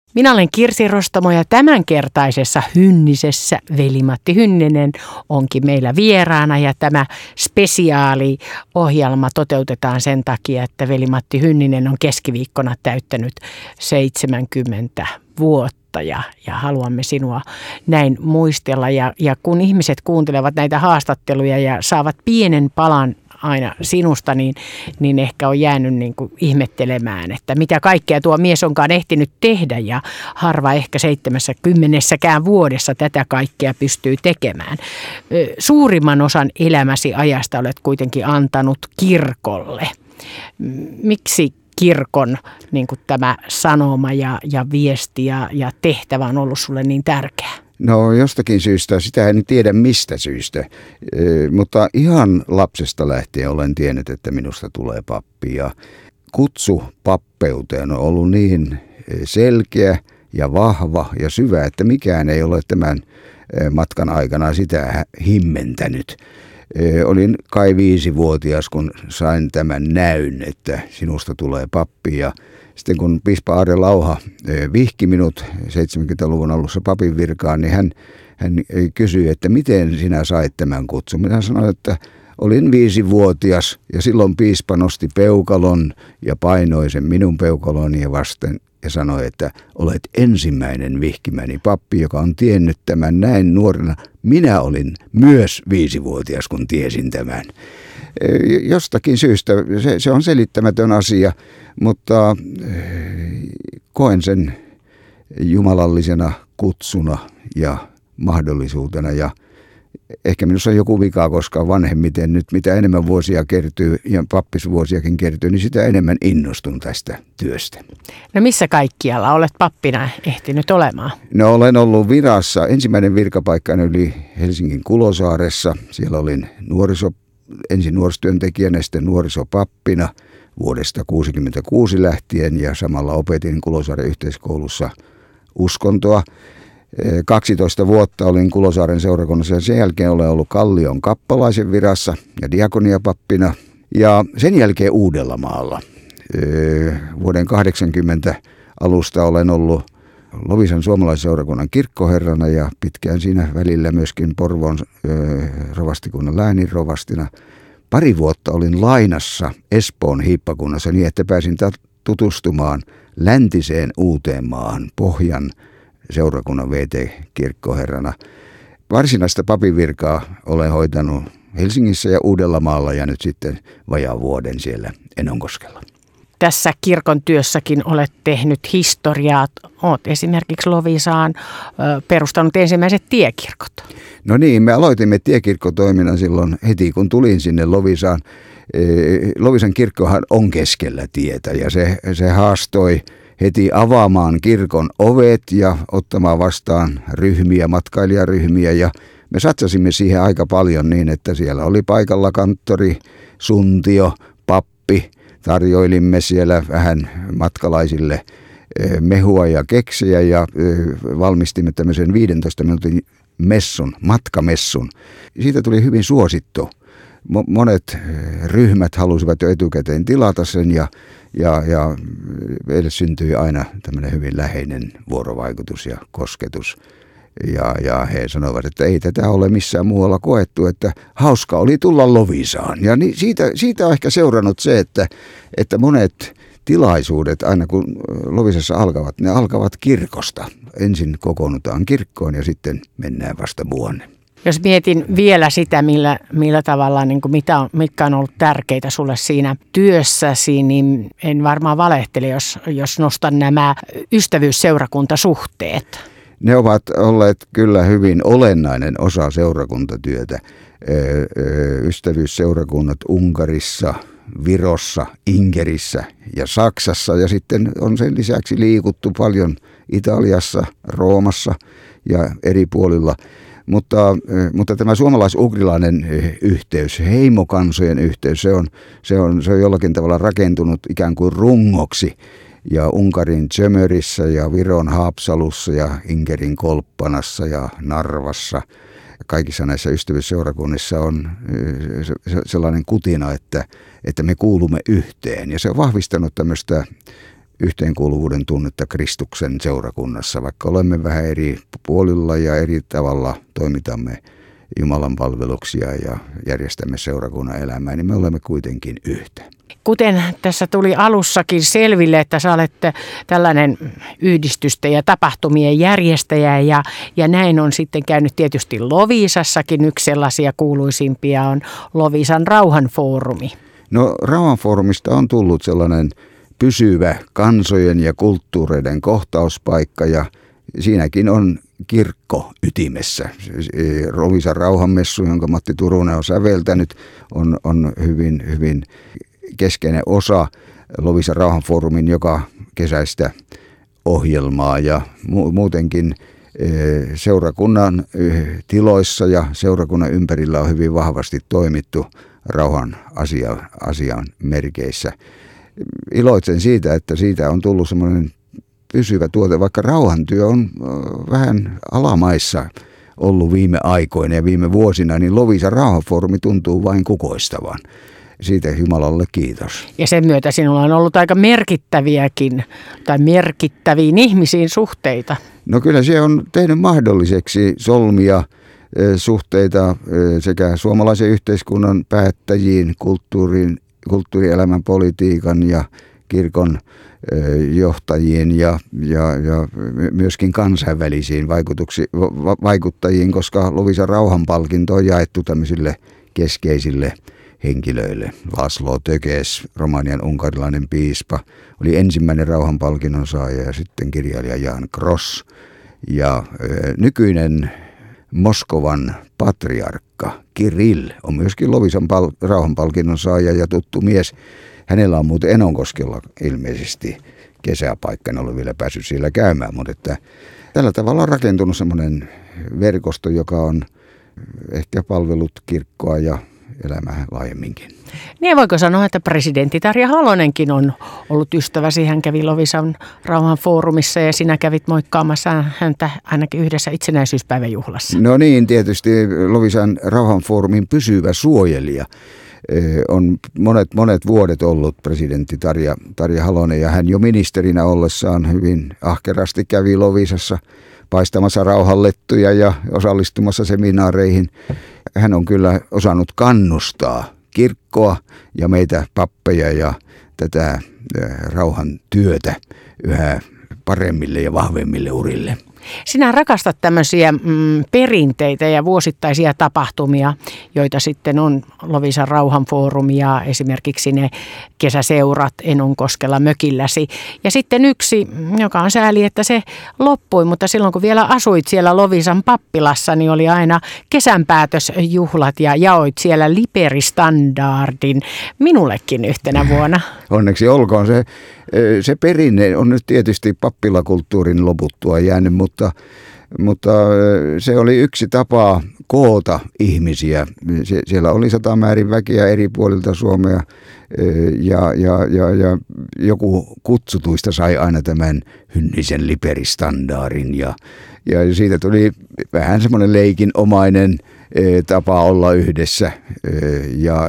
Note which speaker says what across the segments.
Speaker 1: Minä olen Kirsi Rostamo ja tämänkertaisessa Hynnisessä Veli-Matti Hynninen onkin meillä vieraana ja tämä spesiaaliohjelma toteutetaan sen takia, että Veli-Matti Hynninen on keskiviikkona täyttänyt 70 vuotta ja haluamme sinua näin muistella ja kun ihmiset kuuntelevat näitä haastatteluja ja saavat pienen palan aina sinusta, niin ehkä on jäänyt niin kuin ihmettelemään, että mitä kaikkea tuo mies onkaan ehtinyt tehdä ja harva ehkä 70 vuodessa tätä kaikkea pystyy tekemään. Suurimman osan elämäsi ajasta olet kuitenkin antanut kirkolle. Miksi kirkon niin kuin tämä sanoma ja viesti ja tehtävä on ollut sulle niin tärkeä?
Speaker 2: No jostakin syystä, sitä en tiedä mistä syystä, mutta ihan lapsesta lähtien olen tiennyt, että minusta tulee pappi ja kutsu pappeuteen on ollut niin selkeä ja vahva ja syvä, että mikään ei ole tämän matkan aikana sitä himmentänyt. Olin kai 5-vuotias, kun sain tämän näyn, että sinusta tulee pappi ja sitten kun piispa Aarre Lauha vihki minut 70-luvun alussa papin virkaan, niin hän kysyi, että miten sinä sait tämän kutsun. Minä sanoin, että olin 5-vuotias ja silloin piispa nosti peukalon ja painoi sen minun peukaloni vasten ja sanoi, että olet ensimmäinen vihkimäni pappi, joka on tiennyt tämän näin nuorena. Minä olin myös 5-vuotias, kun tiesin tämän. Jostakin syystä se on selittämätön asia, mutta koen sen jumalallisena kutsuna ja mahdollisuutena ja ehkä minussa on joku vika, koska vanhemmiten nyt mitä enemmän vuosia kertyy ja pappisvuosiakin kertyy, niin sitä enemmän innostun tästä työstä.
Speaker 1: No missä kaikkialla olet pappina ehtinyt olemaan?
Speaker 2: No olen ollut virassa. Ensimmäinen virkapaikkani oli Helsingin Kulosaaressa. Siellä olin ensin nuorisotyöntekijänä ja sitten nuorisopappina vuodesta 1966 lähtien ja samalla opetin Kulosaaren yhteiskoulussa uskontoa. 12 vuotta olin Kulosaaren seurakunnassa ja sen jälkeen olen ollut Kallion kappalaisen virassa ja diakoniapappina ja sen jälkeen Uudellamaalla. Vuoden 80 alusta olen ollut Loviisan suomalaisseurakunnan kirkkoherrana ja pitkään siinä välillä myöskin Porvoon rovastikunnan lääninrovastina. 2 vuotta olin lainassa Espoon hiippakunnassa niin, että pääsin tutustumaan läntiseen Uuteenmaahan Pohjan seurakunnan VT-kirkkoherrana. Varsinaista papinvirkaa olen hoitanut Helsingissä ja Uudellamaalla ja nyt sitten vajaan vuoden siellä Enonkoskella.
Speaker 1: Tässä kirkon työssäkin olet tehnyt historiaa. Olet esimerkiksi Loviisaan perustanut ensimmäiset tiekirkot. No
Speaker 2: niin, me aloitimme tiekirkkotoiminnan silloin heti kun tulin sinne Loviisaan. Loviisan kirkkohan on keskellä tietä ja se haastoi heti avaamaan kirkon ovet ja ottamaan vastaan matkailijaryhmiä ja me satsasimme siihen aika paljon niin, että siellä oli paikalla kanttori, suntio, pappi. Tarjoilimme siellä vähän matkalaisille mehua ja keksiä ja valmistimme tämmöisen 15 minuutin matkamessun. Siitä tuli hyvin suosittu. Monet ryhmät halusivat jo etukäteen tilata sen ja meille syntyi aina tämmöinen hyvin läheinen vuorovaikutus ja kosketus. Ja he sanoivat, että ei tätä ole missään muualla koettu, että hauska oli tulla Loviisaan. Ja siitä on ehkä seurannut se, että monet tilaisuudet, aina kun Loviisassa alkavat, ne alkavat kirkosta. Ensin kokoonnutaan kirkkoon ja sitten mennään vasta muuanne.
Speaker 1: Jos mietin vielä sitä, millä tavalla, niin kuin mitkä on ollut tärkeitä sulle siinä työssäsi, niin en varmaan valehtele, jos nostan nämä ystävyysseurakuntasuhteet.
Speaker 2: Ne ovat olleet kyllä hyvin olennainen osa seurakuntatyötä. Ystävyysseurakunnat Unkarissa, Virossa, Inkerissä ja Saksassa ja sitten on sen lisäksi liikuttu paljon Italiassa, Roomassa ja eri puolilla. Mutta tämä suomalais-ugrilainen yhteys, heimokansojen yhteys, se on jollakin tavalla rakentunut ikään kuin rungoksi. Ja Unkarin Tjömörissä ja Viron Haapsalussa ja Inkerin Kolppanassa ja Narvassa. Kaikissa näissä ystävyysseurakunnissa on sellainen kutina, että me kuulumme yhteen. Ja se on vahvistanut tämmöistä yhteenkuuluvuuden tunnetta Kristuksen seurakunnassa, vaikka olemme vähän eri puolilla ja eri tavalla toimitamme Jumalan palveluksia ja järjestämme seurakunnan elämää, niin me olemme kuitenkin yhtä.
Speaker 1: Kuten tässä tuli alussakin selville, että sä olet tällainen yhdistysten ja tapahtumien järjestäjä ja näin on sitten käynyt tietysti Loviisassakin. Yksi sellaisia kuuluisimpia on Loviisan rauhanfoorumi.
Speaker 2: No rauhanfoorumista on tullut sellainen pysyvä kansojen ja kulttuureiden kohtauspaikka ja siinäkin on kirkko ytimessä. Loviisan rauhanmessu, jonka Matti Turunen on säveltänyt, on hyvin keskeinen osa Loviisan rauhanfoorumin joka kesäistä ohjelmaa ja muutenkin seurakunnan tiloissa ja seurakunnan ympärillä on hyvin vahvasti toimittu rauhan asian merkeissä. Iloitsen siitä, että siitä on tullut semmoinen pysyvä tuote, vaikka rauhantyö on vähän alamaissa ollut viime aikoina ja viime vuosina, niin Loviisan rauhanfoorumi tuntuu vain kukoistavan. Siitä Jumalalle kiitos.
Speaker 1: Ja sen myötä sinulla on ollut aika merkittäviäkin tai merkittäviin ihmisiin suhteita.
Speaker 2: No kyllä se on tehnyt mahdolliseksi solmia suhteita sekä suomalaisen yhteiskunnan päättäjiin, kulttuurielämän, politiikan ja kirkon johtajiin ja myöskin kansainvälisiin vaikuttajiin, koska Loviisan rauhanpalkinto on jaettu tämmöisille keskeisille henkilöille. Laszlo Tökes, Romanian unkarilainen piispa, oli ensimmäinen rauhanpalkinnon saaja ja sitten kirjailija Jan Kross ja nykyinen Moskovan patriarkka Kirill on myöskin Loviisan rauhanpalkinnon saaja ja tuttu mies. Hänellä on muuten Enonkoskella ilmeisesti kesäpaikka, en ole vielä päässyt siellä käymään, mutta että tällä tavalla on rakentunut semmoinen verkosto, joka on ehkä palvellut kirkkoa ja elämää laajemminkin.
Speaker 1: Niin voiko sanoa, että presidentti Tarja Halonenkin on ollut ystäväsi. Hän kävi Loviisan rauhanfoorumissa ja sinä kävit moikkaamassa häntä ainakin yhdessä itsenäisyyspäiväjuhlassa.
Speaker 2: No niin, tietysti Loviisan rauhanfoorumin pysyvä suojelija on monet vuodet ollut presidentti Tarja Halonen ja hän jo ministerinä ollessaan hyvin ahkerasti kävi Loviisassa paistamassa rauhanlettuja ja osallistumassa seminaareihin. Hän on kyllä osannut kannustaa kirkkoa ja meitä pappeja ja tätä rauhan työtä yhä paremmille ja vahvemmille urille.
Speaker 1: Sinä rakastat tämmöisiä perinteitä ja vuosittaisia tapahtumia, joita sitten on Loviisan rauhanfoorumi ja esimerkiksi ne kesäseurat Enonkoskella mökilläsi. Ja sitten yksi, joka on sääli, että se loppui, mutta silloin kun vielä asuit siellä Loviisan pappilassa, niin oli aina kesänpäätösjuhlat ja jaoit siellä Liperistandardin minullekin yhtenä vuonna.
Speaker 2: Onneksi olkoon. Se perinne on nyt tietysti pappilakulttuurin loputtua jäänyt, mutta se oli yksi tapa koota ihmisiä. Siellä oli 100 määrin väkeä eri puolilta Suomea ja joku kutsutuista sai aina tämän hynnisen Liperistandardin ja siitä tuli vähän semmoinen leikinomainen tapa olla yhdessä ja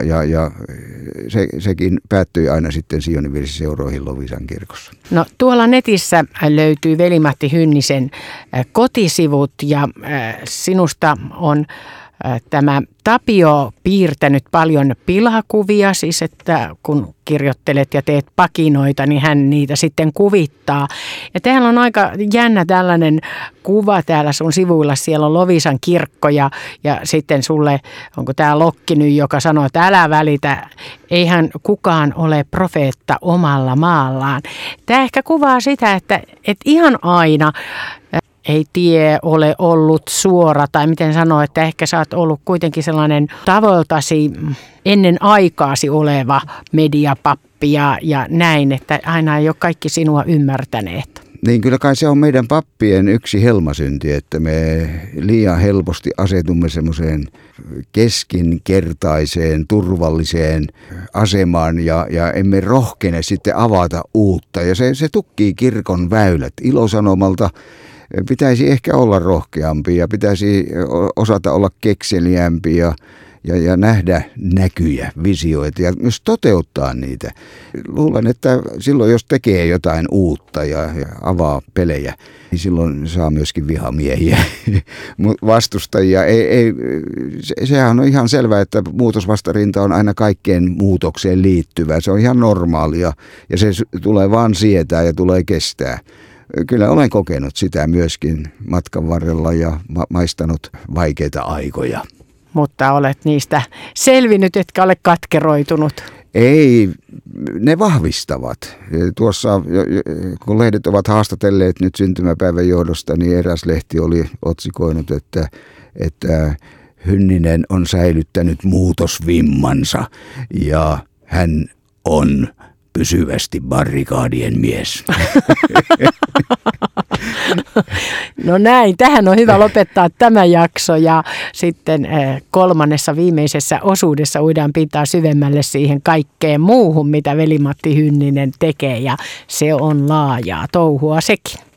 Speaker 2: sekin päättyi aina sitten Sionin virsiseuroihin Loviisan kirkossa.
Speaker 1: No tuolla netissä löytyy Veli-Matti Hynnisen kotisivut ja sinusta on tämä Tapio piirtänyt paljon pilakuvia, siis että kun kirjoittelet ja teet pakinoita, niin hän niitä sitten kuvittaa. Ja täällä on aika jännä tällainen kuva täällä sun sivuilla, siellä on Loviisan kirkko ja sitten sulle, onko tämä Lokki nyt, joka sanoo, että älä välitä, eihän kukaan ole profeetta omalla maallaan. Tämä ehkä kuvaa sitä, että ihan aina ei tie ole ollut suora, tai miten sanoa, että ehkä sä oot ollut kuitenkin sellainen tavoiltasi ennen aikaasi oleva mediapappi ja näin, että aina ei ole kaikki sinua ymmärtäneet.
Speaker 2: Niin kyllä kai se on meidän pappien yksi helmasynti, että me liian helposti asetumme semmoiseen keskinkertaiseen, turvalliseen asemaan ja emme rohkene sitten avata uutta. Ja se tukkii kirkon väylät. Ilosanomalta pitäisi ehkä olla rohkeampi ja pitäisi osata olla kekseliämpi ja nähdä näkyjä, visioita ja myös toteuttaa niitä. Luulen, että silloin jos tekee jotain uutta ja avaa pelejä, niin silloin saa myöskin vihamiehiä, vastustajia. Sehän on ihan selvää, että muutosvastarinta on aina kaikkeen muutokseen liittyvä. Se on ihan normaalia ja se tulee vaan sietää ja tulee kestää. Kyllä olen kokenut sitä myöskin matkan varrella ja maistanut vaikeita aikoja.
Speaker 1: Mutta olet niistä selvinnyt, etkä ole katkeroitunut.
Speaker 2: Ei, ne vahvistavat. Tuossa, kun lehdet ovat haastatelleet nyt syntymäpäivän johdosta, niin eräs lehti oli otsikoinut, että Hynninen on säilyttänyt muutosvimmansa ja hän on pysyvästi barrikaadien mies.
Speaker 1: No näin, tähän on hyvä lopettaa tämä jakso ja sitten kolmannessa viimeisessä osuudessa uidaan pintaa syvemmälle siihen kaikkeen muuhun, mitä veli-Matti Hynninen tekee ja se on laajaa touhua sekin.